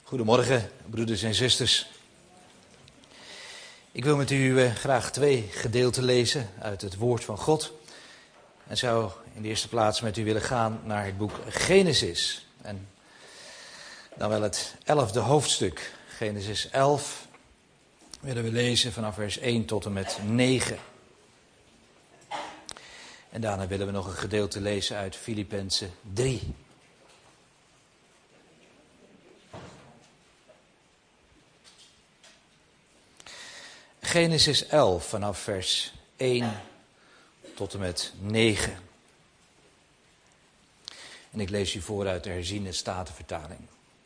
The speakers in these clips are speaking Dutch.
Goedemorgen, broeders en zusters. Ik wil met u graag 2 gedeelten lezen uit het woord van God. En zou in de eerste plaats met u willen gaan naar het boek Genesis. En dan wel het 11e hoofdstuk. Genesis 11 willen we lezen vanaf vers 1 tot en met 9. En daarna willen we nog een gedeelte lezen uit Filippenzen 3. Genesis 11 vanaf vers 1 tot en met 9. En ik lees u voor uit de herziene statenvertaling.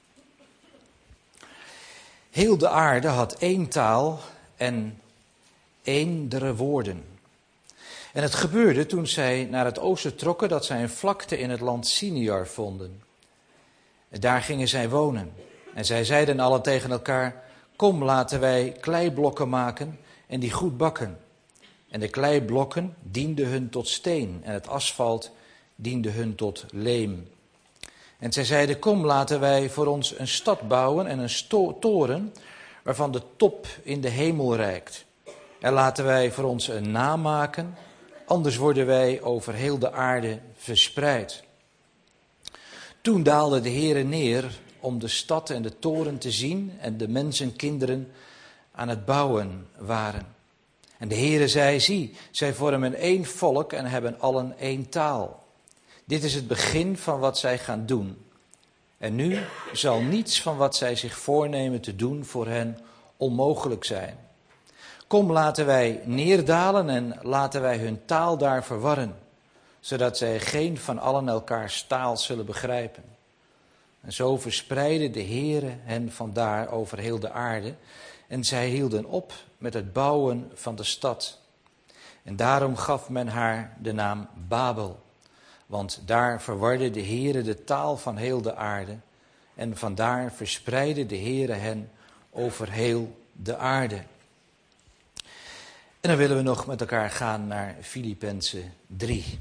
Heel de aarde had 1 taal en eendere woorden. En het gebeurde toen zij naar het oosten trokken dat zij een vlakte in het land Siniar vonden. En daar gingen zij wonen. En zij zeiden allen tegen elkaar: kom, laten wij kleiblokken maken en die goed bakken. En de kleiblokken dienden hun tot steen en het asfalt diende hun tot leem. En zij zeiden: kom, laten wij voor ons een stad bouwen en een toren waarvan de top in de hemel reikt. En laten wij voor ons een naam maken, anders worden wij over heel de aarde verspreid. Toen daalde de Heere neer om de stad en de toren te zien en de mensenkinderen aan het bouwen waren. En de Heere zei: zie, zij vormen 1 volk en hebben allen 1 taal. Dit is het begin van wat zij gaan doen. En nu zal niets van wat zij zich voornemen te doen voor hen onmogelijk zijn. Kom, laten wij neerdalen en laten wij hun taal daar verwarren, zodat zij geen van allen elkaars taal zullen begrijpen. En zo verspreidde de Heere hen vandaar over heel de aarde. En zij hielden op met het bouwen van de stad. En daarom gaf men haar de naam Babel. Want daar verwarde de Heere de taal van heel de aarde. En vandaar verspreidde de Heere hen over heel de aarde. En dan willen we nog met elkaar gaan naar Filippenzen 3.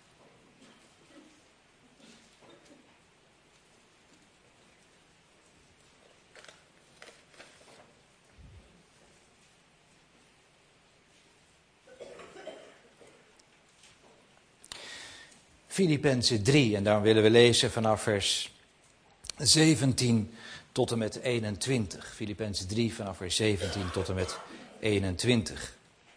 Filippenzen 3, en daar willen we lezen vanaf vers 17 tot en met 21. Filippenzen 3 vanaf vers 17 tot en met 21.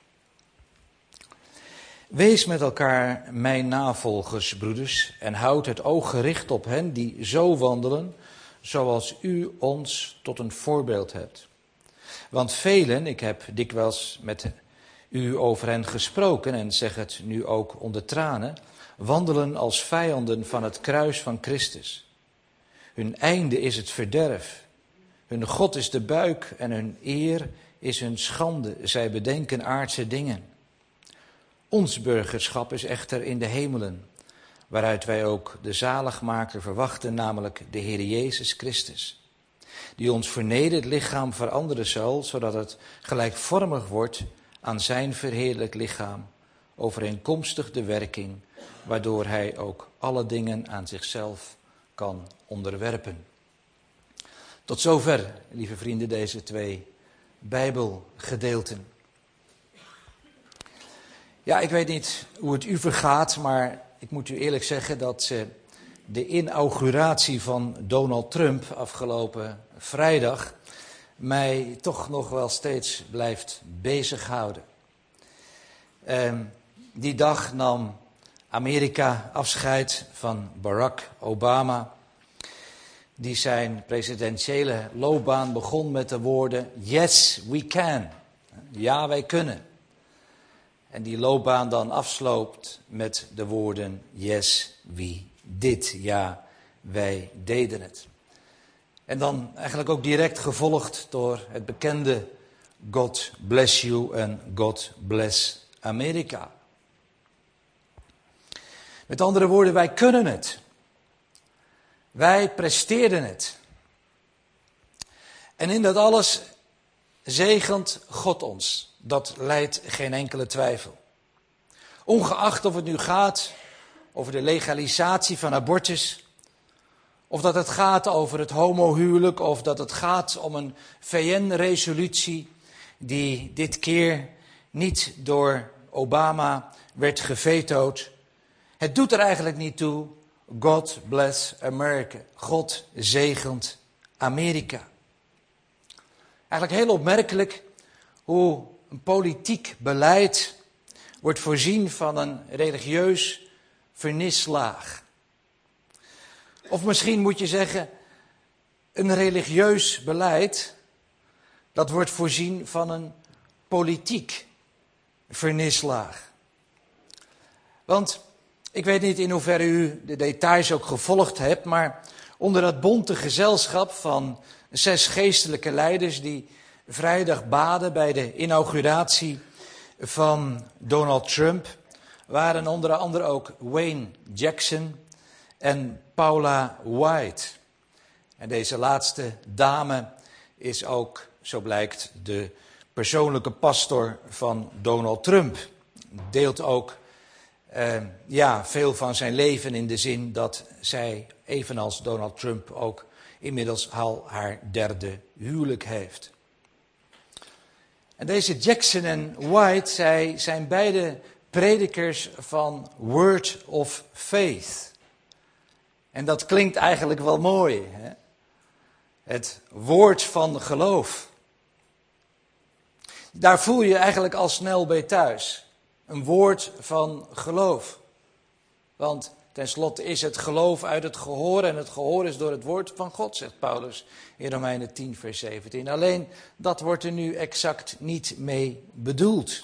Wees met elkaar mijn navolgers, broeders, en houd het oog gericht op hen die zo wandelen, zoals u ons tot een voorbeeld hebt. Want velen, ik heb dikwijls met u over hen gesproken en zeg het nu ook onder tranen, wandelen als vijanden van het kruis van Christus. Hun einde is het verderf. Hun God is de buik en hun eer is hun schande. Zij bedenken aardse dingen. Ons burgerschap is echter in de hemelen, waaruit wij ook de zaligmaker verwachten, namelijk de Heer Jezus Christus. Die ons vernederd lichaam veranderen zal, zodat het gelijkvormig wordt aan zijn verheerlijk lichaam, overeenkomstig de werking, waardoor hij ook alle dingen aan zichzelf kan onderwerpen. Tot zover, lieve vrienden, deze 2 Bijbelgedeelten. Ja, ik weet niet hoe het u vergaat, maar ik moet u eerlijk zeggen dat de inauguratie van Donald Trump afgelopen vrijdag mij toch nog wel steeds blijft bezighouden. Die dag nam Amerika afscheid van Barack Obama, die zijn presidentiële loopbaan begon met de woorden: yes, we can. Ja, wij kunnen. En die loopbaan dan afsloopt met de woorden: yes, we did. Ja, wij deden het. En dan eigenlijk ook direct gevolgd door het bekende God bless you en God bless Amerika. Met andere woorden, wij kunnen het. Wij presteerden het. En in dat alles zegent God ons. Dat lijdt geen enkele twijfel. Ongeacht of het nu gaat over de legalisatie van abortus, Of dat het gaat over het homohuwelijk, of dat het gaat om een VN-resolutie die dit keer niet door Obama werd gevetood. Het doet er eigenlijk niet toe. God bless America. God zegent Amerika. Eigenlijk heel opmerkelijk hoe een politiek beleid wordt voorzien van een religieus vernislaag. Of misschien moet je zeggen, een religieus beleid dat wordt voorzien van een politiek vernislaag. Want ik weet niet in hoeverre u de details ook gevolgd hebt, maar onder dat bonte gezelschap van 6 geestelijke leiders die vrijdag baden bij de inauguratie van Donald Trump, waren onder andere ook Wayne Jackson en Paula White. En deze laatste dame is ook, zo blijkt, de persoonlijke pastor van Donald Trump. Deelt ook veel van zijn leven in de zin dat zij, evenals Donald Trump, ook inmiddels al haar 3e huwelijk heeft. En deze Jackson en White, zij zijn beide predikers van Word of Faith. En dat klinkt eigenlijk wel mooi, hè? Het woord van geloof. Daar voel je eigenlijk al snel bij thuis. Een woord van geloof. Want tenslotte is het geloof uit het gehoor en het gehoor is door het woord van God, zegt Paulus in Romeinen 10 vers 17. Alleen dat wordt er nu exact niet mee bedoeld.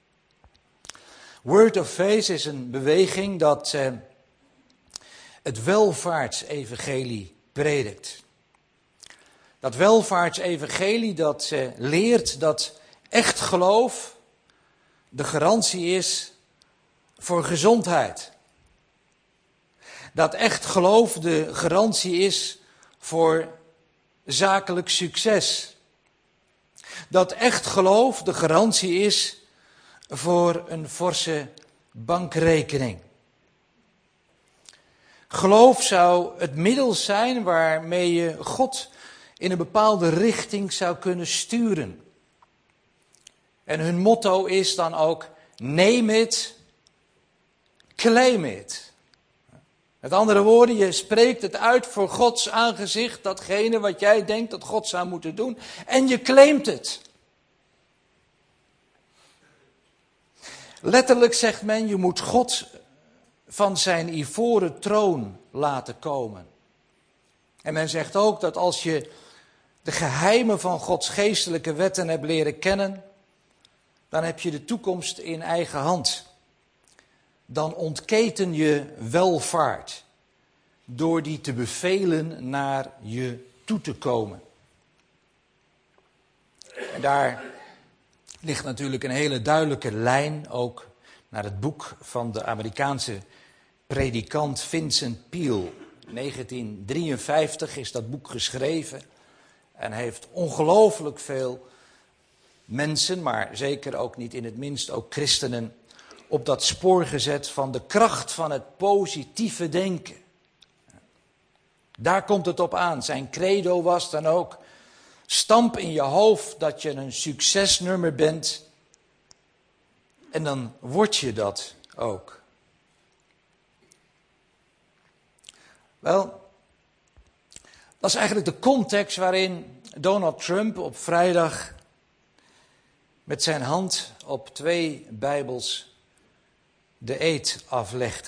Word of Faith is een beweging dat het welvaartsevangelie predikt. Dat welvaartsevangelie dat leert dat echt geloof de garantie is voor gezondheid. Dat echt geloof de garantie is voor zakelijk succes. Dat echt geloof de garantie is voor een forse bankrekening. Geloof zou het middel zijn waarmee je God in een bepaalde richting zou kunnen sturen. En hun motto is dan ook, name it, claim it. Met andere woorden, je spreekt het uit voor Gods aangezicht, datgene wat jij denkt dat God zou moeten doen, en je claimt het. Letterlijk zegt men, je moet God van zijn ivoren troon laten komen. En men zegt ook dat als je de geheimen van Gods geestelijke wetten hebt leren kennen, dan heb je de toekomst in eigen hand. Dan ontketen je welvaart door die te bevelen naar je toe te komen. En daar ligt natuurlijk een hele duidelijke lijn ook naar het boek van de Amerikaanse predikant Vincent Peale. In 1953 is dat boek geschreven en heeft ongelooflijk veel mensen, maar zeker ook niet in het minst ook christenen, op dat spoor gezet van de kracht van het positieve denken. Daar komt het op aan. Zijn credo was dan ook, stamp in je hoofd dat je een succesnummer bent en dan word je dat ook. Wel, dat is eigenlijk de context waarin Donald Trump op vrijdag met zijn hand op 2 Bijbels de eed aflegde.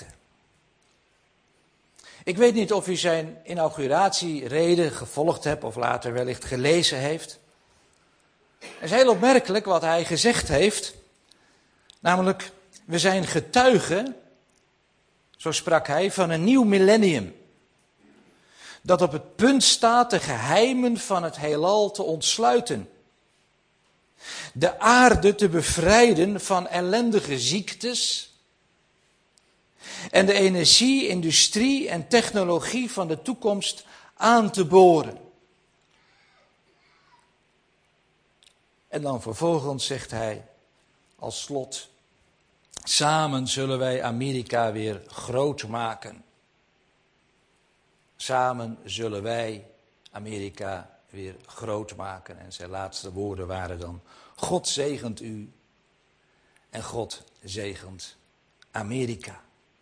Ik weet niet of u zijn inauguratiereden gevolgd hebt of later wellicht gelezen heeft. Het is heel opmerkelijk wat hij gezegd heeft. Namelijk, we zijn getuigen, zo sprak hij, van een nieuw millennium. Dat op het punt staat de geheimen van het heelal te ontsluiten. De aarde te bevrijden van ellendige ziektes. En de energie, industrie en technologie van de toekomst aan te boren. En dan vervolgens zegt hij als slot, samen zullen wij Amerika weer groot maken. Samen zullen wij Amerika weer groot maken. En zijn laatste woorden waren dan: God zegent u en God zegent Amerika.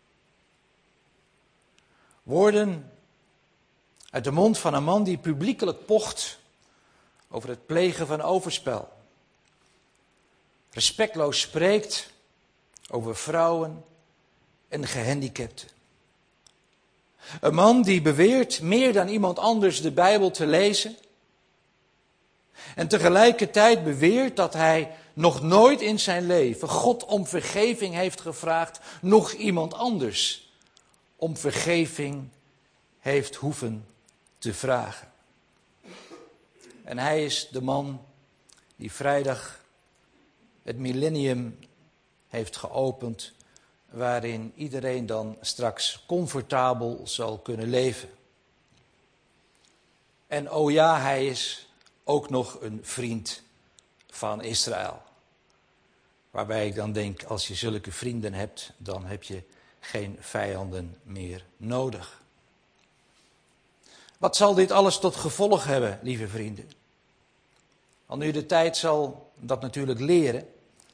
Woorden uit de mond van een man die publiekelijk pocht over het plegen van overspel. Respectloos spreekt over vrouwen en gehandicapten. Een man die beweert meer dan iemand anders de Bijbel te lezen. En tegelijkertijd beweert dat hij nog nooit in zijn leven God om vergeving heeft gevraagd, nog iemand anders om vergeving heeft hoeven te vragen. En hij is de man die vrijdag het millennium heeft geopend, waarin iedereen dan straks comfortabel zal kunnen leven. En oh ja, hij is ook nog een vriend van Israël. Waarbij ik dan denk, als je zulke vrienden hebt, dan heb je geen vijanden meer nodig. Wat zal dit alles tot gevolg hebben, lieve vrienden? Want nu de tijd zal dat natuurlijk leren.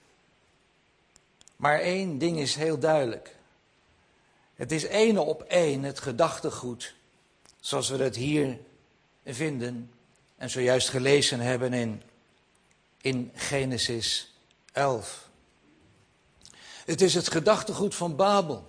Maar één ding is heel duidelijk. Het is één op één het gedachtegoed, zoals we het hier vinden en zojuist gelezen hebben in Genesis 11. Het is het gedachtegoed van Babel.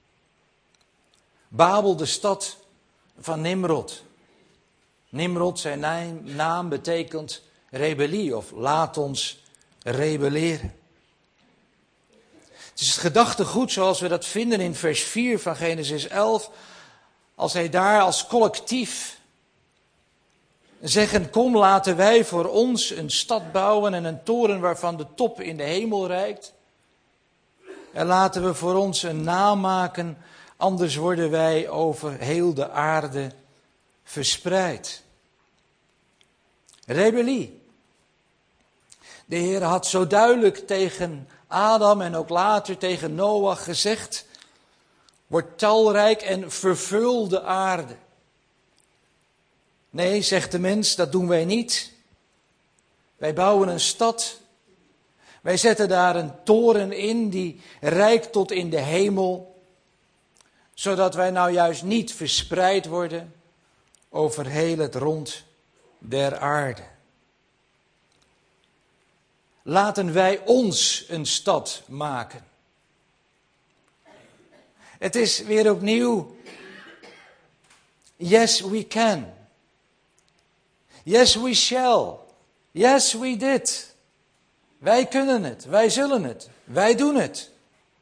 Babel, de stad van Nimrod. Nimrod, zijn naam betekent rebellie of laat ons rebelleren. Het is het gedachtegoed zoals we dat vinden in vers 4 van Genesis 11. Als hij daar als collectief zeggen, kom laten wij voor ons een stad bouwen en een toren waarvan de top in de hemel reikt. En laten we voor ons een naam maken, anders worden wij over heel de aarde verspreid. Rebellie. De Heer had zo duidelijk tegen Adam en ook later tegen Noach gezegd, word talrijk en vervul de aarde. Nee, zegt de mens, dat doen wij niet. Wij bouwen een stad. Wij zetten daar een toren in die reikt tot in de hemel, zodat wij nou juist niet verspreid worden over heel het rond der aarde. Laten wij ons een stad maken. Het is weer opnieuw, yes we can. Yes we shall. Yes we did. Wij kunnen het, wij zullen het, wij doen het.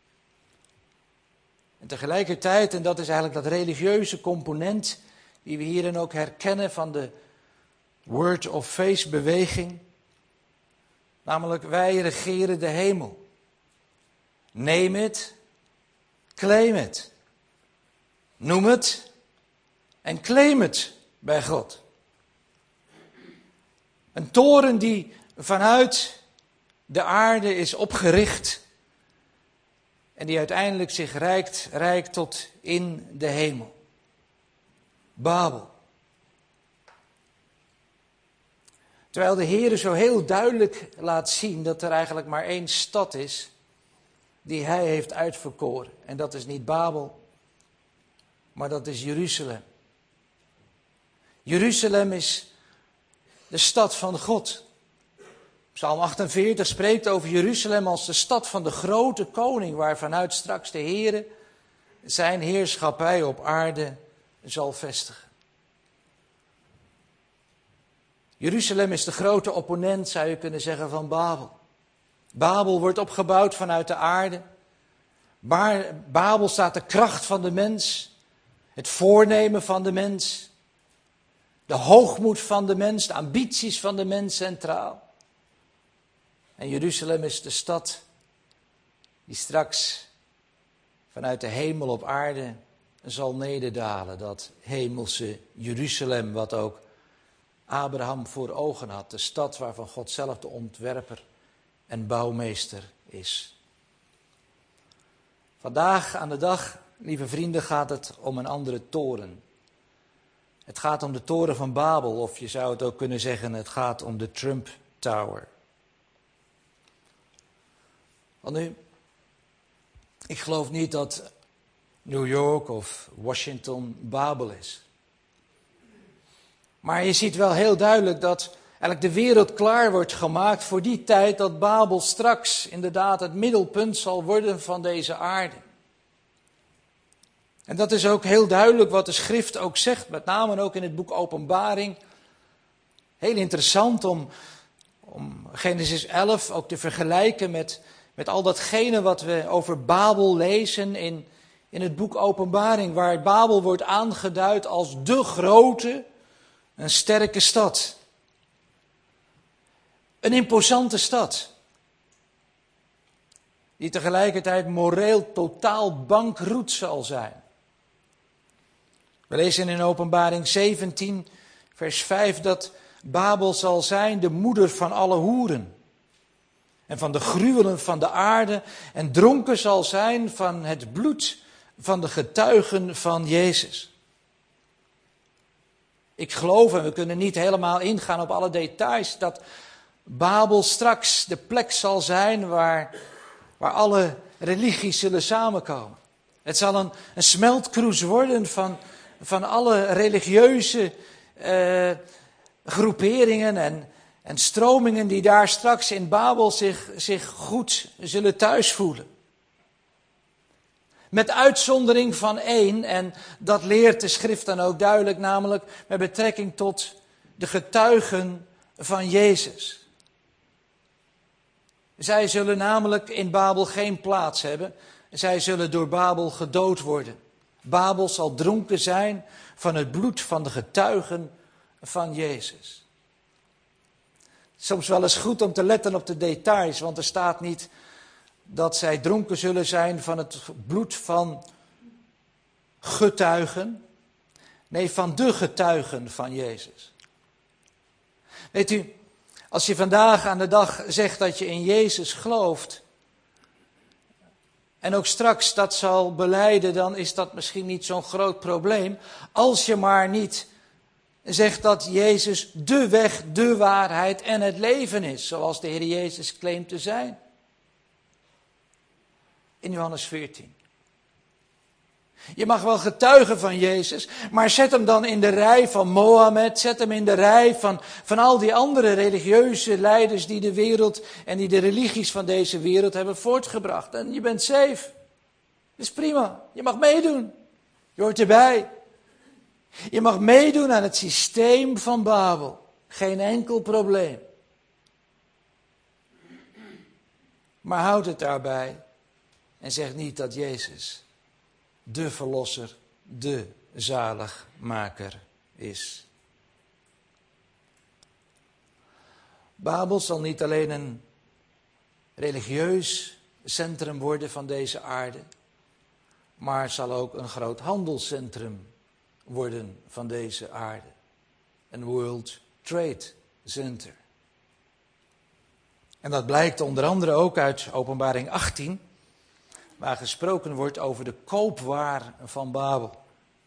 En tegelijkertijd, en dat is eigenlijk dat religieuze component die we hierin ook herkennen van de Word of Faith beweging. Namelijk, wij regeren de hemel. Neem het, claim het. Noem het en claim het bij God. Een toren die vanuit de aarde is opgericht en die uiteindelijk zich reikt tot in de hemel. Babel. Terwijl de Heer zo heel duidelijk laat zien dat er eigenlijk maar één stad is die hij heeft uitverkoren. En dat is niet Babel, maar dat is Jeruzalem. Jeruzalem is de stad van God. Psalm 48 spreekt over Jeruzalem als de stad van de grote koning, waarvanuit straks de Heer zijn heerschappij op aarde zal vestigen. Jeruzalem is de grote opponent, zou je kunnen zeggen, van Babel. Babel wordt opgebouwd vanuit de aarde. Babel staat de kracht van de mens, het voornemen van de mens, de hoogmoed van de mens, de ambities van de mens centraal. En Jeruzalem is de stad die straks vanuit de hemel op aarde zal nederdalen. Dat hemelse Jeruzalem, wat ook Abraham voor ogen had. De stad waarvan God zelf de ontwerper en bouwmeester is. Vandaag aan de dag, lieve vrienden, gaat het om een andere toren. Het gaat om de toren van Babel, of je zou het ook kunnen zeggen, het gaat om de Trump Tower. Want nu, ik geloof niet dat New York of Washington Babel is. Maar je ziet wel heel duidelijk dat eigenlijk de wereld klaar wordt gemaakt voor die tijd dat Babel straks inderdaad het middelpunt zal worden van deze aarde. En dat is ook heel duidelijk wat de schrift ook zegt, met name ook in het boek Openbaring. Heel interessant om Genesis 11 ook te vergelijken met al datgene wat we over Babel lezen in het boek Openbaring, waar Babel wordt aangeduid als de grote en sterke stad. Een imposante stad, die tegelijkertijd moreel totaal bankroet zal zijn. We lezen in Openbaring 17, vers 5, dat Babel zal zijn de moeder van alle hoeren en van de gruwelen van de aarde en dronken zal zijn van het bloed van de getuigen van Jezus. Ik geloof, en we kunnen niet helemaal ingaan op alle details, dat Babel straks de plek zal zijn waar alle religies zullen samenkomen. Het zal een smeltkroes worden van alle religieuze groeperingen en stromingen die daar straks in Babel zich goed zullen thuisvoelen. Met uitzondering van één, en dat leert de schrift dan ook duidelijk, namelijk met betrekking tot de getuigen van Jezus. Zij zullen namelijk in Babel geen plaats hebben. Zij zullen door Babel gedood worden. Babel zal dronken zijn van het bloed van de getuigen van Jezus. Soms wel eens goed om te letten op de details, want er staat niet dat zij dronken zullen zijn van het bloed van getuigen. Nee, van de getuigen van Jezus. Weet u, als je vandaag aan de dag zegt dat je in Jezus gelooft en ook straks dat zal belijden, dan is dat misschien niet zo'n groot probleem. Als je maar niet zegt dat Jezus de weg, de waarheid en het leven is, zoals de Heer Jezus claimt te zijn. In Johannes 14. Je mag wel getuigen van Jezus, maar zet hem dan in de rij van Mohammed, zet hem in de rij van al die andere religieuze leiders die de wereld en die de religies van deze wereld hebben voortgebracht. En je bent safe. Dat is prima. Je mag meedoen. Je hoort erbij. Je mag meedoen aan het systeem van Babel. Geen enkel probleem. Maar houd het daarbij en zeg niet dat Jezus de verlosser, de zaligmaker is. Babel zal niet alleen een religieus centrum worden van deze aarde, maar zal ook een groot handelscentrum worden van deze aarde. Een World Trade Center. En dat blijkt onder andere ook uit Openbaring 18, waar gesproken wordt over de koopwaar van Babel.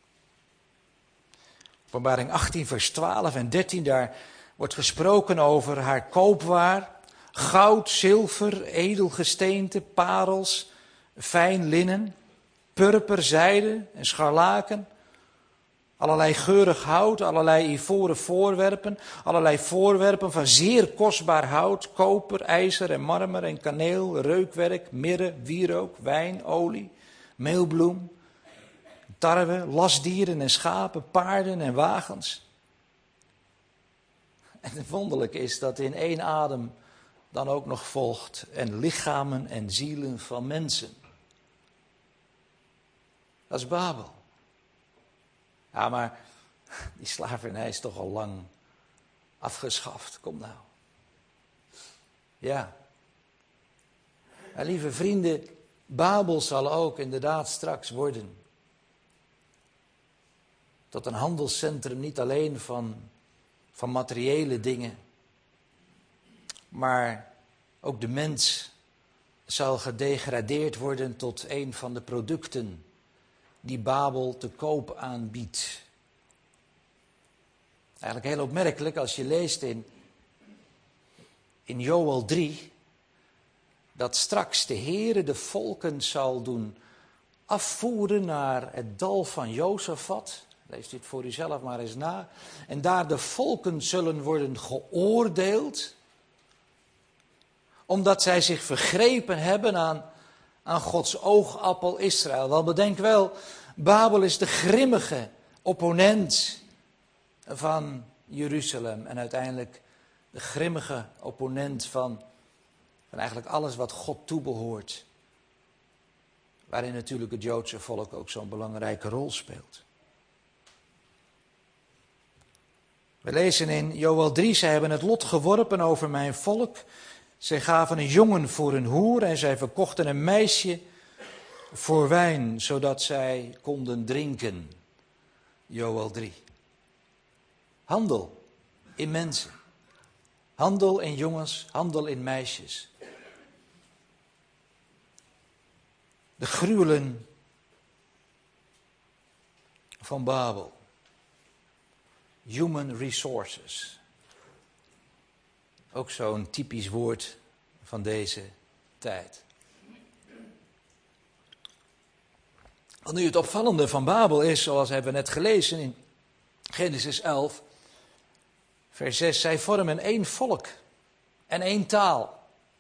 Openbaring 18 vers 12 en 13, daar wordt gesproken over haar koopwaar. Goud, zilver, edelgesteente, parels, fijn linnen, purper, zijde en scharlaken. Allerlei geurig hout, allerlei ivoren voorwerpen, allerlei voorwerpen van zeer kostbaar hout, koper, ijzer en marmer en kaneel, reukwerk, mirre, wierook, wijn, olie, meelbloem, tarwe, lastdieren en schapen, paarden en wagens. En het wonderlijke is dat in één adem dan ook nog volgt en lichamen en zielen van mensen. Dat is Babel. Ja, maar die slavernij is toch al lang afgeschaft. Kom nou. Ja. Maar lieve vrienden, Babel zal ook inderdaad straks worden tot een handelscentrum, niet alleen van materiële dingen, maar ook de mens zal gedegradeerd worden tot een van de producten die Babel te koop aanbiedt. Eigenlijk heel opmerkelijk als je leest in Joël 3, dat straks de Heere de volken zal doen afvoeren naar het dal van Jozafat. Lees dit voor uzelf maar eens na. En daar de volken zullen worden geoordeeld, omdat zij zich vergrepen hebben aan Gods oogappel Israël. Want bedenk wel, Babel is de grimmige opponent van Jeruzalem. En uiteindelijk de grimmige opponent van eigenlijk alles wat God toebehoort. Waarin natuurlijk het Joodse volk ook zo'n belangrijke rol speelt. We lezen in Joël 3, zij hebben het lot geworpen over mijn volk. Zij gaven een jongen voor een hoer en zij verkochten een meisje voor wijn, zodat zij konden drinken. Joël 3. Handel in mensen. Handel in jongens, handel in meisjes. De gruwelen van Babel. Human resources. Ook zo'n typisch woord van deze tijd. Want nu het opvallende van Babel is, zoals hebben we net gelezen in Genesis 11, vers 6, zij vormen één volk en één taal.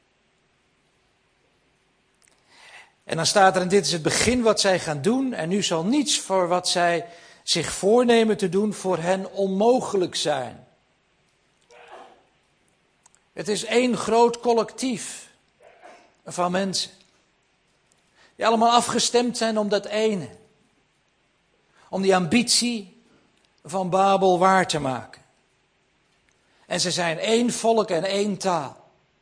En dan staat er, en dit is het begin wat zij gaan doen, en nu zal niets voor wat zij zich voornemen te doen voor hen onmogelijk zijn. Het is één groot collectief van mensen, die allemaal afgestemd zijn om dat ene. Om die ambitie van Babel waar te maken. En ze zijn één volk en één taal.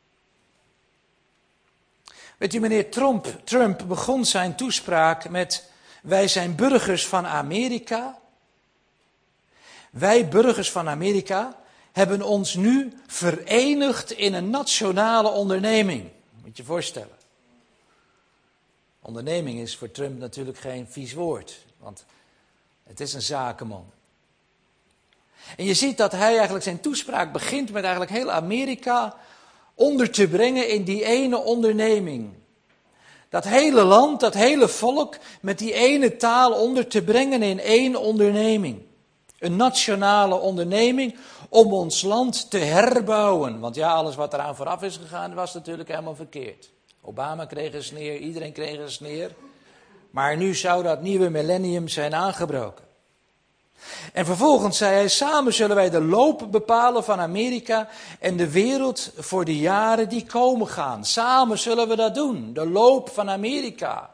Weet u, meneer Trump begon zijn toespraak met: wij zijn burgers van Amerika. Wij burgers van Amerika hebben ons nu verenigd in een nationale onderneming. Moet je je voorstellen. Onderneming is voor Trump natuurlijk geen vies woord, want het is een zakenman. En je ziet dat hij eigenlijk zijn toespraak begint met eigenlijk heel Amerika onder te brengen in die ene onderneming. Dat hele land, dat hele volk met die ene taal onder te brengen in één onderneming. Een nationale onderneming om ons land te herbouwen. Want ja, alles wat eraan vooraf is gegaan was natuurlijk helemaal verkeerd. Obama kreeg een sneer, iedereen kreeg een sneer. Maar nu zou dat nieuwe millennium zijn aangebroken. En vervolgens zei hij, samen zullen wij de loop bepalen van Amerika en de wereld voor de jaren die komen gaan. Samen zullen we dat doen, de loop van Amerika.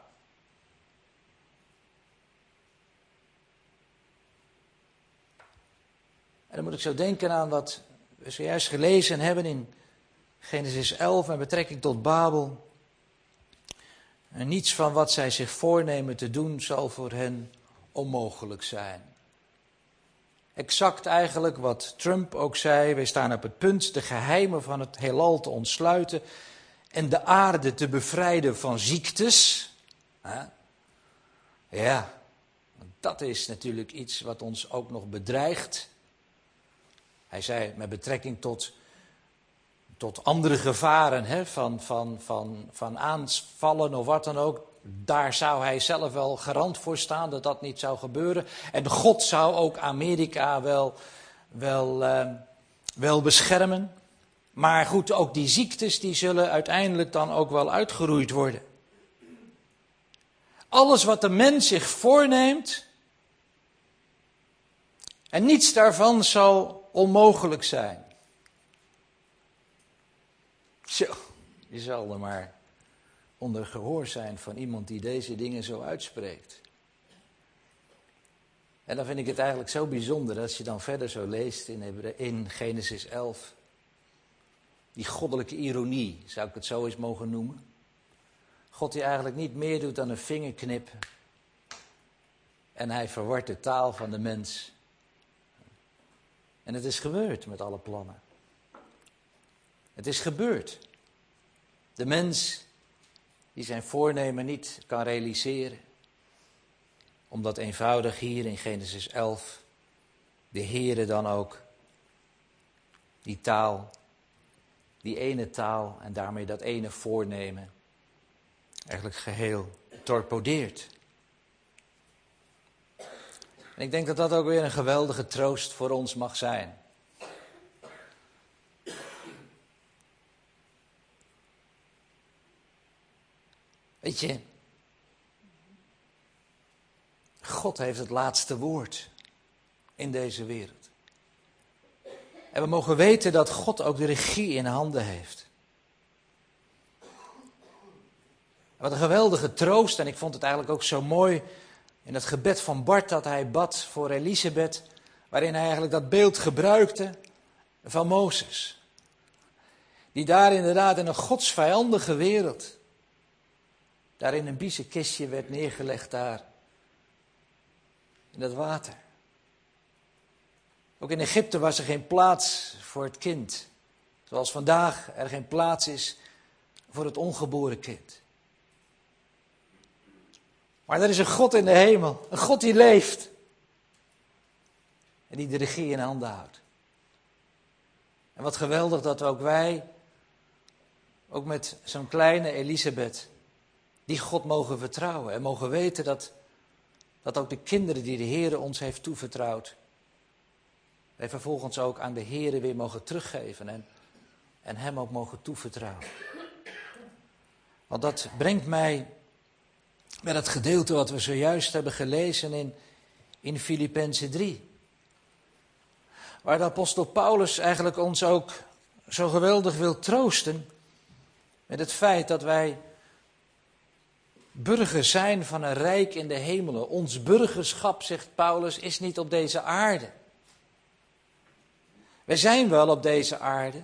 En dan moet ik zo denken aan wat we zojuist gelezen hebben in Genesis 11 met betrekking tot Babel. En niets van wat zij zich voornemen te doen zal voor hen onmogelijk zijn. Exact eigenlijk wat Trump ook zei. Wij staan op het punt de geheimen van het heelal te ontsluiten en de aarde te bevrijden van ziektes. Ja, dat is natuurlijk iets wat ons ook nog bedreigt. Hij zei met betrekking tot andere gevaren, van aanvallen of wat dan ook. Daar zou hij zelf wel garant voor staan dat dat niet zou gebeuren. En God zou ook Amerika wel beschermen. Maar goed, ook die ziektes die zullen uiteindelijk dan ook wel uitgeroeid worden. Alles wat de mens zich voorneemt, en niets daarvan zal onmogelijk zijn. Zo, je zal er maar onder gehoor zijn van iemand die deze dingen zo uitspreekt. En dan vind ik het eigenlijk zo bijzonder als je dan verder zo leest in Genesis 11. Die goddelijke ironie, zou ik het zo eens mogen noemen. God die eigenlijk niet meer doet dan een vingerknip. En hij verwart de taal van de mens. En het is gebeurd met alle plannen. Het is gebeurd. De mens die zijn voornemen niet kan realiseren. Omdat eenvoudig hier in Genesis 11 de Heere dan ook die taal, die ene taal en daarmee dat ene voornemen eigenlijk geheel torpedeert. En ik denk dat dat ook weer een geweldige troost voor ons mag zijn. Weet je, God heeft het laatste woord in deze wereld. En we mogen weten dat God ook de regie in handen heeft. Wat een geweldige troost, en ik vond het eigenlijk ook zo mooi in het gebed van Bart dat hij bad voor Elisabeth, waarin hij eigenlijk dat beeld gebruikte van Mozes. Die daar inderdaad in een godsvijandige wereld, daar in een biezenkistje werd neergelegd daar, in dat water. Ook in Egypte was er geen plaats voor het kind, zoals vandaag er geen plaats is voor het ongeboren kind. Maar er is een God in de hemel, een God die leeft en die de regie in handen houdt. En wat geweldig dat ook wij, ook met zo'n kleine Elisabeth, die God mogen vertrouwen en mogen weten dat ook de kinderen die de Heer ons heeft toevertrouwd, wij vervolgens ook aan de Heer weer mogen teruggeven en hem ook mogen toevertrouwen. Want dat brengt mij met het gedeelte wat we zojuist hebben gelezen in Filippenzen 3. Waar de apostel Paulus eigenlijk ons ook zo geweldig wil troosten met het feit dat wij burgers zijn van een rijk in de hemelen. Ons burgerschap, zegt Paulus, is niet op deze aarde. Wij zijn wel op deze aarde.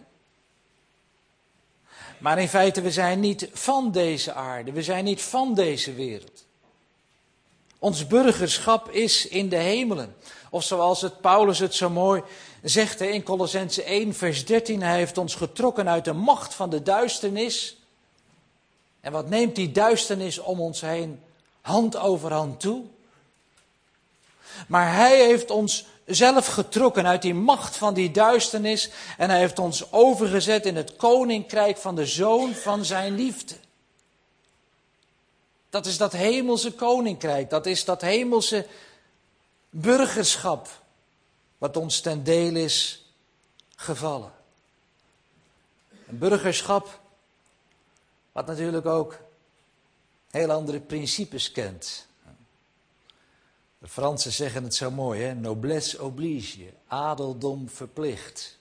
Maar in feite, we zijn niet van deze aarde. We zijn niet van deze wereld. Ons burgerschap is in de hemelen. Of zoals Paulus het zo mooi zegt in Kolossenzen 1 vers 13. Hij heeft ons getrokken uit de macht van de duisternis. En wat neemt die duisternis om ons heen hand over hand toe? Maar hij heeft ons zelf getrokken uit die macht van die duisternis. En hij heeft ons overgezet in het koninkrijk van de Zoon van zijn liefde. Dat is dat hemelse koninkrijk. Dat is dat hemelse burgerschap. Wat ons ten deel is gevallen. Een burgerschap wat natuurlijk ook heel andere principes kent. De Fransen zeggen het zo mooi, hè? Noblesse oblige, adeldom verplicht.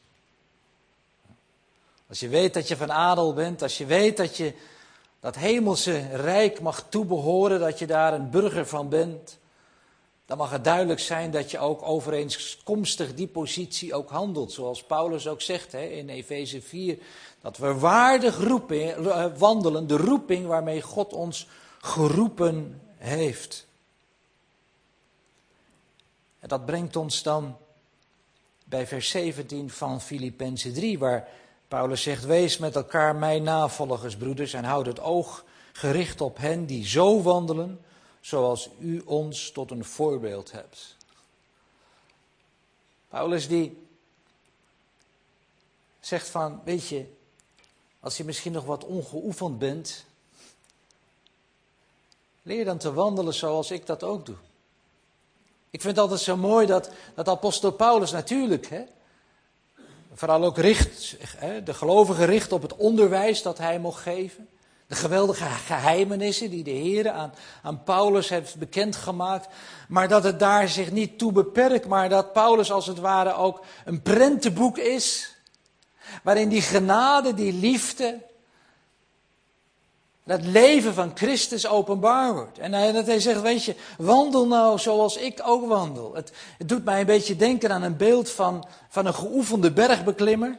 Als je weet dat je van adel bent, als je weet dat je dat hemelse rijk mag toebehoren, dat je daar een burger van bent, dan mag het duidelijk zijn dat je ook overeenkomstig die positie ook handelt. Zoals Paulus ook zegt in Efeze 4, dat we waardig wandelen, de roeping waarmee God ons geroepen heeft. En dat brengt ons dan bij vers 17 van Filippenzen 3, waar Paulus zegt, wees met elkaar mijn navolgers, broeders, en houd het oog gericht op hen die zo wandelen, zoals u ons tot een voorbeeld hebt. Paulus die zegt van, weet je, als je misschien nog wat ongeoefend bent, leer dan te wandelen zoals ik dat ook doe. Ik vind het altijd zo mooi dat apostel Paulus natuurlijk, vooral ook de gelovigen richt op het onderwijs dat hij mocht geven. De geweldige geheimenissen die de Heer aan Paulus heeft bekendgemaakt. Maar dat het daar zich niet toe beperkt, maar dat Paulus als het ware ook een prentenboek is. Waarin die genade, die liefde, dat leven van Christus openbaar wordt. En dat hij zegt, weet je, wandel nou zoals ik ook wandel. Het doet mij een beetje denken aan een beeld van een geoefende bergbeklimmer.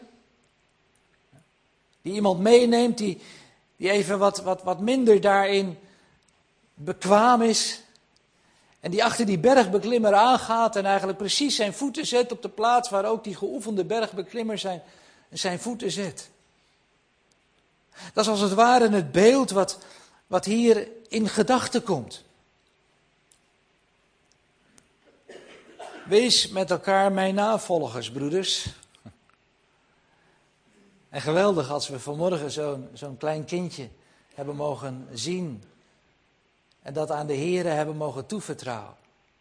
Die iemand meeneemt, die even wat minder daarin bekwaam is. En die achter die bergbeklimmer aangaat en eigenlijk precies zijn voeten zet op de plaats waar ook die geoefende bergbeklimmer zijn voeten zet. Dat is als het ware het beeld wat hier in gedachten komt. Wees met elkaar mijn navolgers, broeders. En geweldig als we vanmorgen zo'n klein kindje hebben mogen zien. En dat aan de Here hebben mogen toevertrouwen.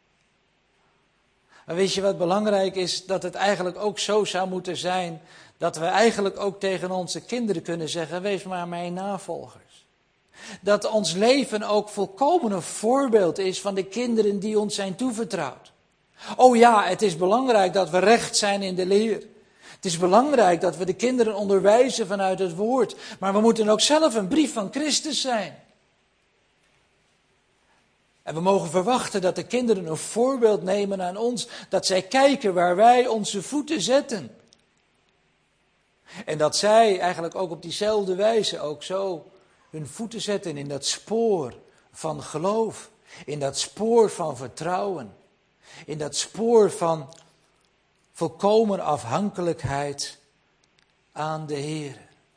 Maar weet je wat belangrijk is? Dat het eigenlijk ook zo zou moeten zijn. Dat we eigenlijk ook tegen onze kinderen kunnen zeggen: wees maar mijn navolgers. Dat ons leven ook volkomen een voorbeeld is van de kinderen die ons zijn toevertrouwd. Oh ja, het is belangrijk dat we recht zijn in de leer. Het is belangrijk dat we de kinderen onderwijzen vanuit het woord. Maar we moeten ook zelf een brief van Christus zijn. En we mogen verwachten dat de kinderen een voorbeeld nemen aan ons. Dat zij kijken waar wij onze voeten zetten. En dat zij eigenlijk ook op diezelfde wijze ook zo hun voeten zetten in dat spoor van geloof. In dat spoor van vertrouwen. In dat spoor van volkomen afhankelijkheid aan de Heer.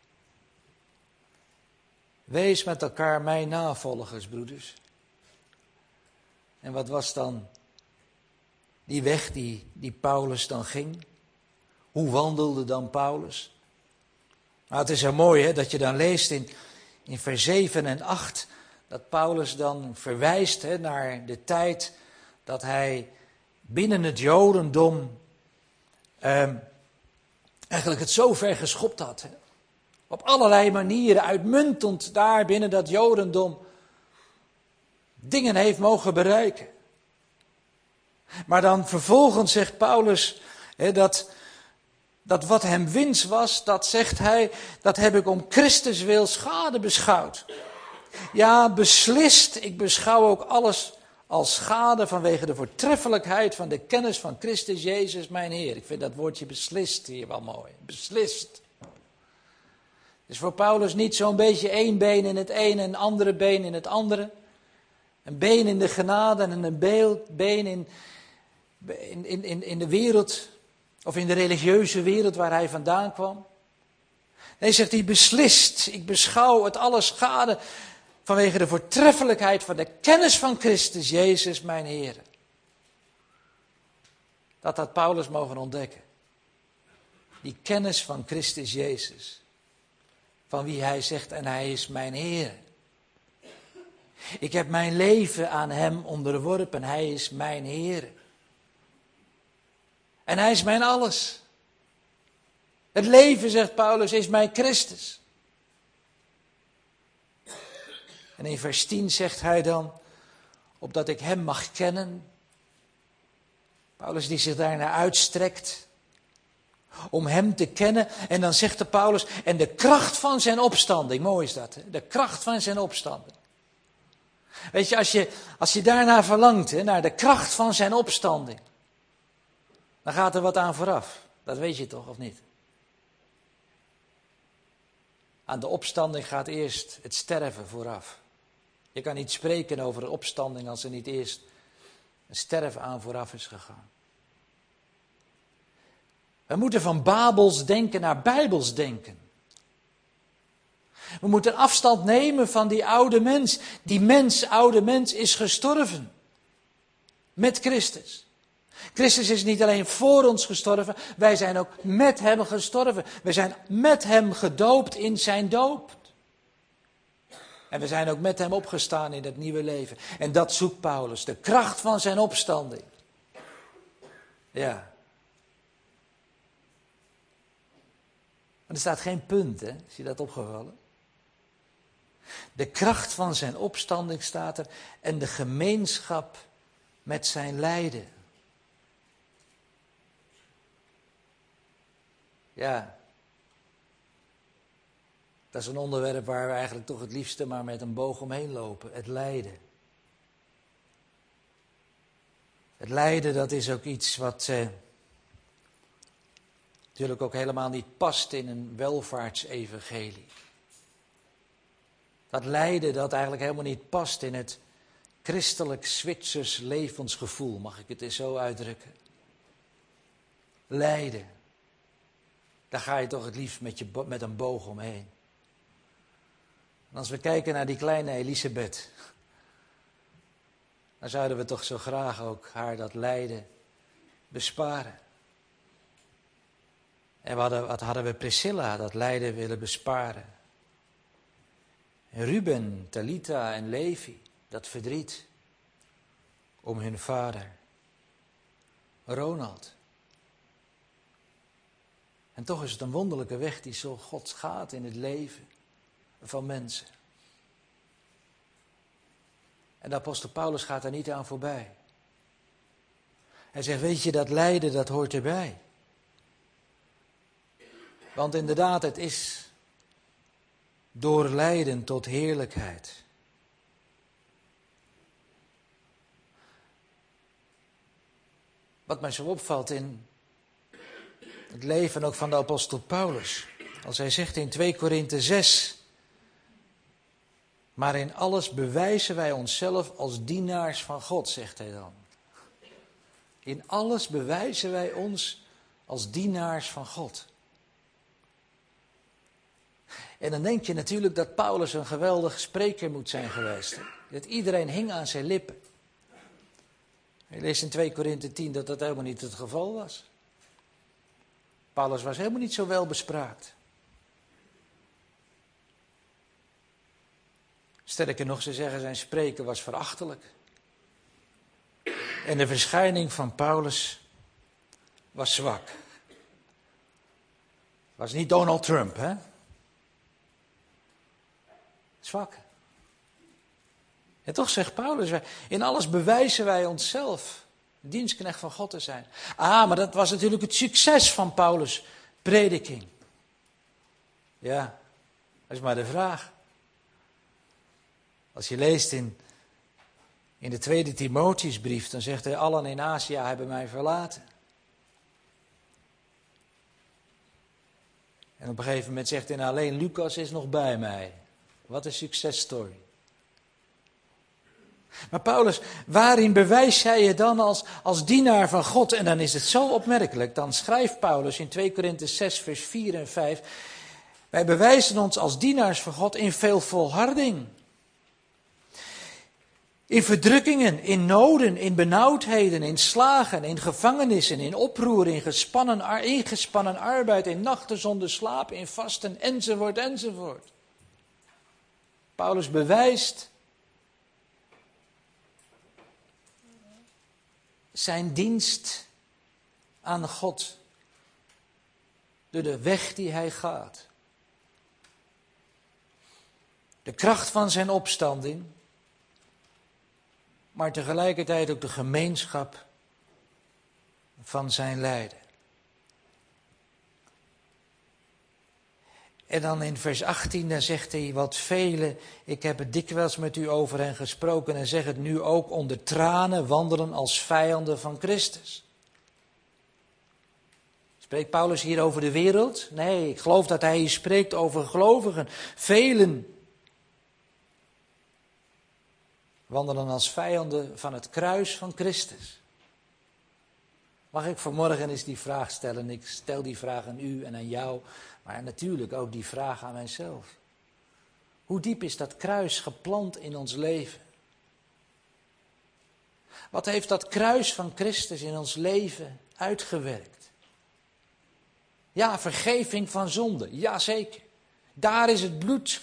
Wees met elkaar mijn navolgers, broeders. En wat was dan die weg die Paulus dan ging? Hoe wandelde dan Paulus? Nou, het is zo mooi hè, dat je dan leest in vers 7 en 8... dat Paulus dan verwijst hè, naar de tijd dat hij binnen het Jodendom eigenlijk het zo ver geschopt had. Hè. Op allerlei manieren, uitmuntend daar binnen dat Jodendom dingen heeft mogen bereiken. Maar dan vervolgens zegt Paulus hè, dat wat hem winst was, dat zegt hij, dat heb ik om Christus wil schade beschouwd. Ja, beslist, ik beschouw ook alles als schade vanwege de voortreffelijkheid van de kennis van Christus Jezus mijn Heer. Ik vind dat woordje beslist hier wel mooi. Beslist. Dus voor Paulus niet zo'n beetje één been in het ene en een andere been in het andere. Een been in de genade en een been in de wereld, of in de religieuze wereld waar hij vandaan kwam. Nee, zegt hij, beslist, ik beschouw het alles schade vanwege de voortreffelijkheid van de kennis van Christus Jezus mijn Heer. Dat had Paulus mogen ontdekken. Die kennis van Christus Jezus. Van wie hij zegt, en hij is mijn Heer. Ik heb mijn leven aan hem onderworpen, hij is mijn Heer. En hij is mijn alles. Het leven, zegt Paulus, is mijn Christus. En in vers 10 zegt hij dan, opdat ik hem mag kennen. Paulus die zich daarnaar uitstrekt. Om hem te kennen. En dan zegt de Paulus, en de kracht van zijn opstanding. Mooi is dat, hè? De kracht van zijn opstanding. Weet je, als je daarnaar verlangt, hè, naar de kracht van zijn opstanding. Dan gaat er wat aan vooraf. Dat weet je toch, of niet? Aan de opstanding gaat eerst het sterven vooraf. Je kan niet spreken over de opstanding als er niet eerst een sterven aan vooraf is gegaan. We moeten van Babels denken naar Bijbels denken. We moeten afstand nemen van die oude mens. Die oude mens is gestorven. Met Christus. Christus is niet alleen voor ons gestorven, wij zijn ook met hem gestorven. We zijn met hem gedoopt in zijn doop. En we zijn ook met hem opgestaan in het nieuwe leven. En dat zoekt Paulus, de kracht van zijn opstanding. Ja. Maar er staat geen punt, hè? Is je dat opgevallen? De kracht van zijn opstanding staat er en de gemeenschap met zijn lijden. Ja, dat is een onderwerp waar we eigenlijk toch het liefste maar met een boog omheen lopen. Het lijden. Het lijden, dat is ook iets wat natuurlijk ook helemaal niet past in een welvaartsevangelie. Dat lijden dat eigenlijk helemaal niet past in het christelijk Zwitsers levensgevoel, mag ik het eens zo uitdrukken. Lijden. Daar ga je toch het liefst met een boog omheen. En als we kijken naar die kleine Elisabeth, dan zouden we toch zo graag ook haar dat lijden besparen. En wat hadden we Priscilla, dat lijden willen besparen. En Ruben, Talita en Levi, dat verdriet om hun vader. Ronald. En toch is het een wonderlijke weg die zo God gaat in het leven van mensen. En de apostel Paulus gaat daar niet aan voorbij. Hij zegt, weet je, dat lijden, dat hoort erbij. Want inderdaad, het is door lijden tot heerlijkheid. Wat mij zo opvalt in het leven ook van de apostel Paulus. Als hij zegt in 2 Korinthe 6. Maar in alles bewijzen wij onszelf als dienaars van God, zegt hij dan. In alles bewijzen wij ons als dienaars van God. En dan denk je natuurlijk dat Paulus een geweldige spreker moet zijn geweest. Dat iedereen hing aan zijn lippen. Je leest in 2 Korinthe 10 dat dat helemaal niet het geval was. Paulus was helemaal niet zo wel bespraakt. Sterker nog, ze zeggen zijn spreken was verachtelijk. En de verschijning van Paulus was zwak. Was niet Donald Trump, hè? Zwak. En toch zegt Paulus, in alles bewijzen wij onszelf dienstknecht van God te zijn. Maar dat was natuurlijk het succes van Paulus' prediking. Ja, dat is maar de vraag. Als je leest in de tweede Timotheusbrief, dan zegt hij, allen in Azië hebben mij verlaten. En op een gegeven moment zegt hij, alleen Lucas is nog bij mij. Wat een successtory. Maar Paulus, waarin bewijs jij je dan als dienaar van God? En dan is het zo opmerkelijk. Dan schrijft Paulus in 2 Korinthe 6 vers 4 en 5. Wij bewijzen ons als dienaars van God in veel volharding. In verdrukkingen, in noden, in benauwdheden, in slagen, in gevangenissen, in oproer, in ingespannen arbeid, in nachten zonder slaap, in vasten, enzovoort, enzovoort. Paulus bewijst zijn dienst aan God door de weg die hij gaat. De kracht van zijn opstanding, maar tegelijkertijd ook de gemeenschap van zijn lijden. En dan in vers 18, dan zegt hij, wat velen, ik heb het dikwijls met u over hen gesproken en zeg het nu ook, onder tranen wandelen als vijanden van Christus. Spreekt Paulus hier over de wereld? Nee, ik geloof dat hij hier spreekt over gelovigen. Velen wandelen als vijanden van het kruis van Christus. Mag ik vanmorgen eens die vraag stellen? Ik stel die vraag aan u en aan jou, maar natuurlijk ook die vraag aan mijzelf. Hoe diep is dat kruis geplant in ons leven? Wat heeft dat kruis van Christus in ons leven uitgewerkt? Ja, vergeving van zonde, jazeker. Daar is het bloed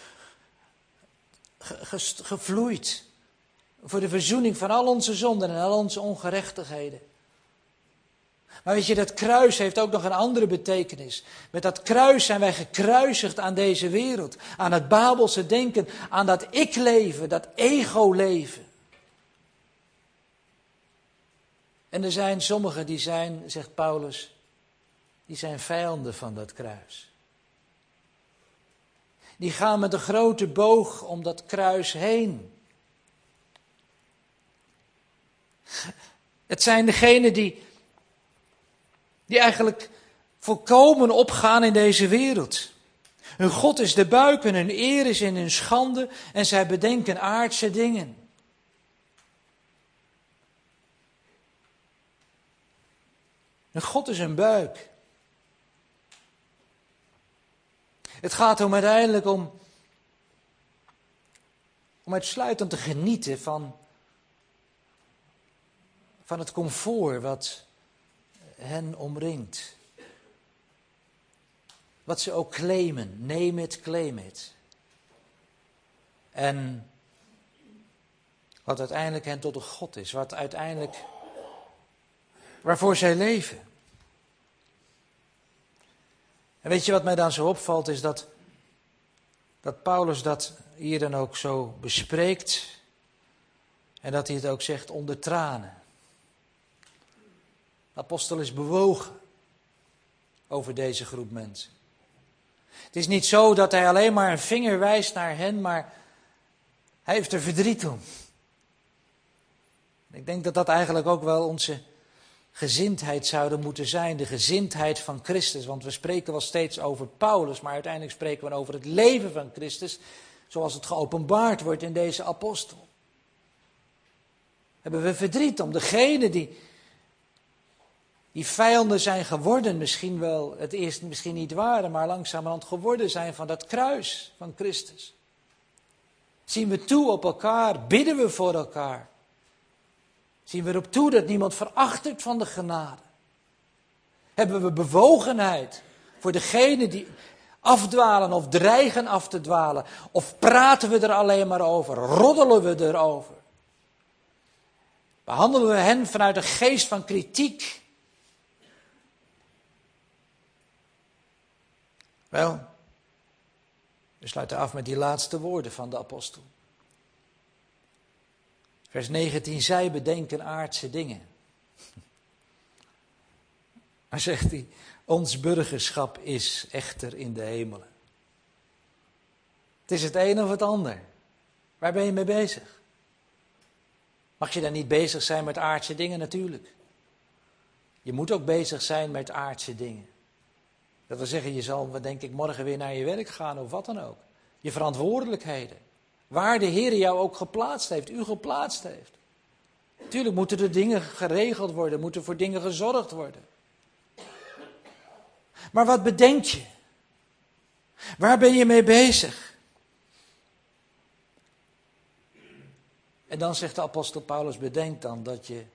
gevloeid. Voor de verzoening van al onze zonden en al onze ongerechtigheden. Maar weet je, dat kruis heeft ook nog een andere betekenis. Met dat kruis zijn wij gekruisigd aan deze wereld. Aan het Babelse denken, aan dat ik-leven, dat ego-leven. En er zijn sommigen die zijn, zegt Paulus, die zijn vijanden van dat kruis. Die gaan met een grote boog om dat kruis heen. Het zijn degenen die eigenlijk volkomen opgaan in deze wereld. Hun God is de buik en hun eer is in hun schande en zij bedenken aardse dingen. Hun God is een buik. Het gaat om uiteindelijk om uitsluitend te genieten van het comfort wat hen omringt. wat ze ook claimen. Name it, claim it. En wat uiteindelijk hen tot een God is. Waarvoor zij leven. En weet je wat mij dan zo opvalt, is dat Paulus dat hier dan ook zo bespreekt. En dat hij het ook zegt onder tranen. De apostel is bewogen over deze groep mensen. Het is niet zo dat hij alleen maar een vinger wijst naar hen, maar hij heeft er verdriet om. Ik denk dat dat eigenlijk ook wel onze gezindheid zouden moeten zijn. De gezindheid van Christus. Want we spreken wel steeds over Paulus, maar uiteindelijk spreken we over het leven van Christus. Zoals het geopenbaard wordt in deze apostel. Hebben we verdriet om degenen die vijanden zijn geworden. Misschien wel het eerst misschien niet waren, maar langzamerhand geworden zijn van dat kruis van Christus. Zien we toe op elkaar, bidden we voor elkaar. Zien we erop toe dat niemand verachtert van de genade. Hebben we bewogenheid voor degenen die afdwalen of dreigen af te dwalen. Of praten we er alleen maar over, roddelen we erover. Behandelen we hen vanuit een geest van kritiek. Wel, we sluiten af met die laatste woorden van de apostel. Vers 19, zij bedenken aardse dingen. Maar zegt hij, ons burgerschap is echter in de hemelen. Het is het een of het ander. Waar ben je mee bezig? Mag je dan niet bezig zijn met aardse dingen? Natuurlijk. Je moet ook bezig zijn met aardse dingen. Dat wil zeggen, je zal denk ik morgen weer naar je werk gaan of wat dan ook. Je verantwoordelijkheden. Waar de Heer jou ook geplaatst heeft, u geplaatst heeft. Natuurlijk moeten er dingen geregeld worden, moeten voor dingen gezorgd worden. Maar wat bedenk je? Waar ben je mee bezig? En dan zegt de apostel Paulus, bedenk dan dat je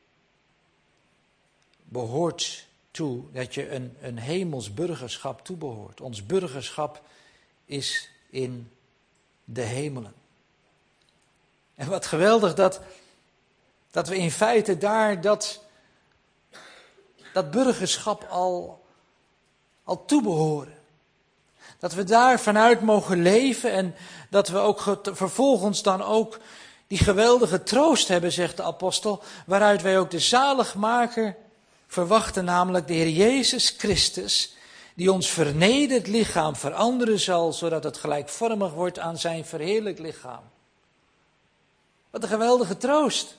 behoort toe, dat je een hemels burgerschap toebehoort. Ons burgerschap is in de hemelen. En wat geweldig dat we in feite daar dat burgerschap al toebehoren. Dat we daar vanuit mogen leven en dat we ook vervolgens dan ook die geweldige troost hebben, zegt de apostel, waaruit wij ook de zaligmaker verwachten, namelijk de Heer Jezus Christus, die ons vernederd lichaam veranderen zal, zodat het gelijkvormig wordt aan zijn verheerlijk lichaam. Wat een geweldige troost.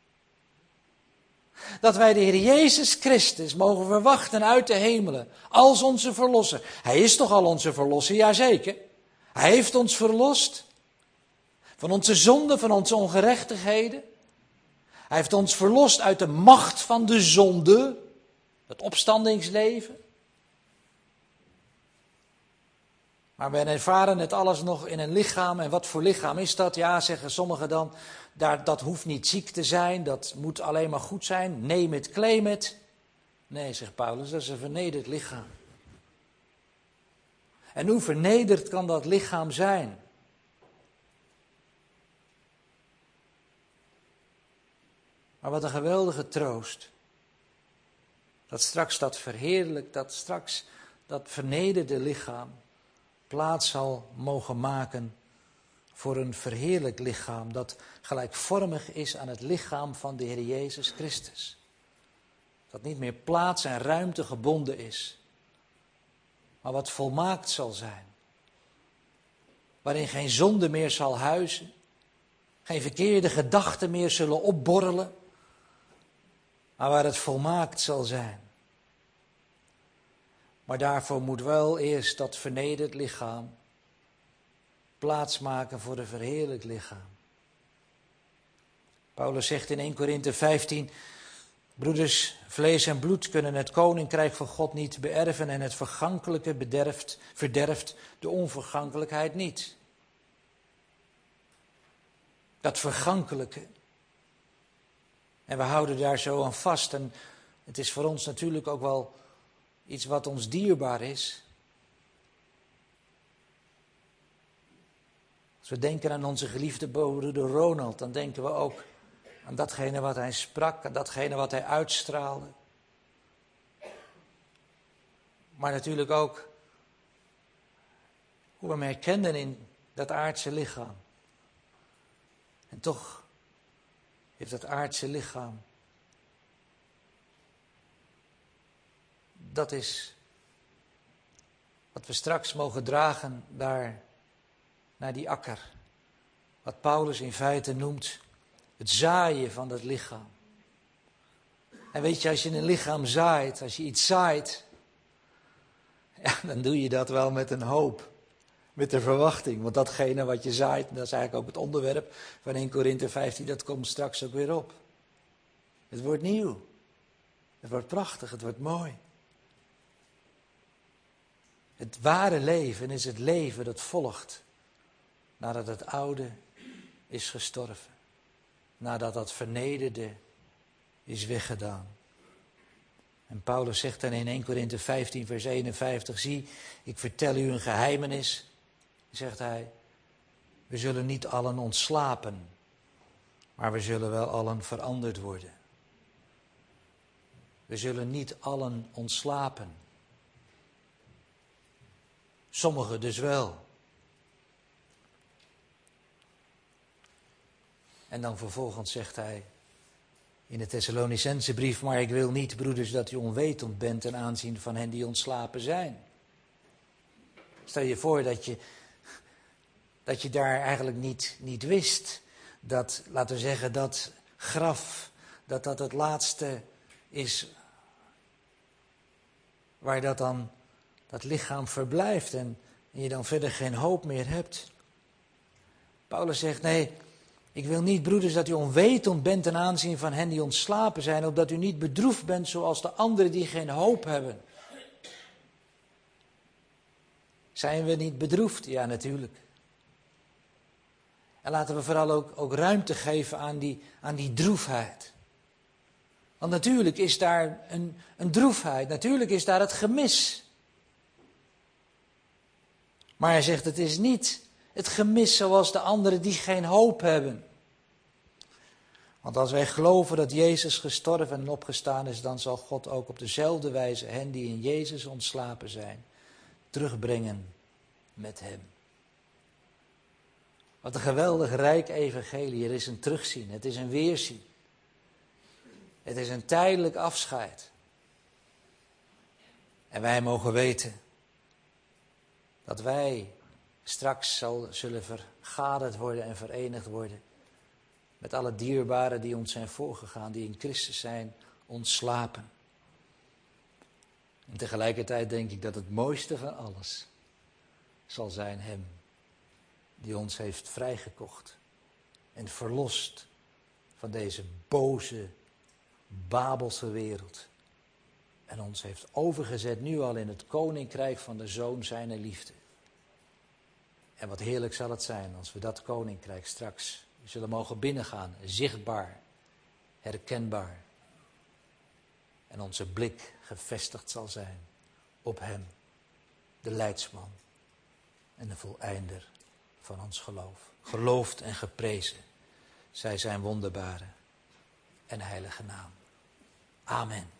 Dat wij de Heer Jezus Christus mogen verwachten uit de hemelen, als onze verlosser. Hij is toch al onze verlosser, jazeker. Hij heeft ons verlost van onze zonden, van onze ongerechtigheden. Hij heeft ons verlost uit de macht van de zonde, het opstandingsleven. Maar we ervaren het alles nog in een lichaam. En wat voor lichaam is dat? Ja, zeggen sommigen dan, dat hoeft niet ziek te zijn, dat moet alleen maar goed zijn. Name it, claim it. Nee, zegt Paulus, dat is een vernederd lichaam. En hoe vernederd kan dat lichaam zijn? Maar wat een geweldige troost. Dat straks dat verheerlijk, dat straks dat vernederde lichaam plaats zal mogen maken voor een verheerlijk lichaam dat gelijkvormig is aan het lichaam van de Heer Jezus Christus. Dat niet meer plaats en ruimte gebonden is, maar wat volmaakt zal zijn. Waarin geen zonde meer zal huizen, geen verkeerde gedachten meer zullen opborrelen, maar waar het volmaakt zal zijn. Maar daarvoor moet wel eerst dat vernederd lichaam plaatsmaken voor een verheerlijk lichaam. Paulus zegt in 1 Korinthe 15, broeders, vlees en bloed kunnen het koninkrijk van God niet beërven en het vergankelijke verderft de onvergankelijkheid niet. Dat vergankelijke. En we houden daar zo aan vast en het is voor ons natuurlijk ook wel iets wat ons dierbaar is. Als we denken aan onze geliefde broeder Ronald, dan denken we ook aan datgene wat hij sprak, aan datgene wat hij uitstraalde. Maar natuurlijk ook hoe we hem herkenden in dat aardse lichaam. En toch heeft dat aardse lichaam, dat is wat we straks mogen dragen daar naar die akker. Wat Paulus in feite noemt het zaaien van dat lichaam. En weet je, als je een lichaam zaait, als je iets zaait, ja, dan doe je dat wel met een hoop. Met de verwachting. Want datgene wat je zaait, dat is eigenlijk ook het onderwerp van 1 Korinthe 15, dat komt straks ook weer op. Het wordt nieuw. Het wordt prachtig, het wordt mooi. Het ware leven is het leven dat volgt nadat het oude is gestorven. Nadat dat vernederde is weggedaan. En Paulus zegt dan in 1 Korinthe 15 vers 51, zie, ik vertel u een geheimenis, zegt hij, we zullen niet allen ontslapen, maar we zullen wel allen veranderd worden. We zullen niet allen ontslapen. Sommigen dus wel. En dan vervolgens zegt hij in de Thessalonicense brief, maar ik wil niet, broeders, dat u onwetend bent ten aanzien van hen die ontslapen zijn. Stel je voor dat je daar eigenlijk niet wist dat, laten we zeggen, dat graf, dat het laatste is waar dat lichaam verblijft en je dan verder geen hoop meer hebt. Paulus zegt, nee, ik wil niet, broeders, dat u onwetend bent ten aanzien van hen die ontslapen zijn, opdat u niet bedroefd bent zoals de anderen die geen hoop hebben. Zijn we niet bedroefd? Ja, natuurlijk. En laten we vooral ook ruimte geven aan die droefheid. Want natuurlijk is daar een droefheid, natuurlijk is daar het gemis. Maar hij zegt, het is niet het gemis zoals de anderen die geen hoop hebben. Want als wij geloven dat Jezus gestorven en opgestaan is, dan zal God ook op dezelfde wijze hen die in Jezus ontslapen zijn, terugbrengen met hem. Wat een geweldig rijk evangelie. Er is een terugzien, het is een weerzien. Het is een tijdelijk afscheid. En wij mogen weten dat wij straks zullen vergaderd worden en verenigd worden met alle dierbaren die ons zijn voorgegaan, die in Christus zijn ontslapen. En tegelijkertijd denk ik dat het mooiste van alles zal zijn hem die ons heeft vrijgekocht en verlost van deze boze, Babelse wereld. En ons heeft overgezet nu al in het koninkrijk van de Zoon zijner liefde. En wat heerlijk zal het zijn als we dat koninkrijk straks zullen mogen binnengaan, zichtbaar, herkenbaar. En onze blik gevestigd zal zijn op hem, de leidsman en de voleinder van ons geloof. Geloofd en geprezen zij zijn wonderbare en heilige naam. Amen.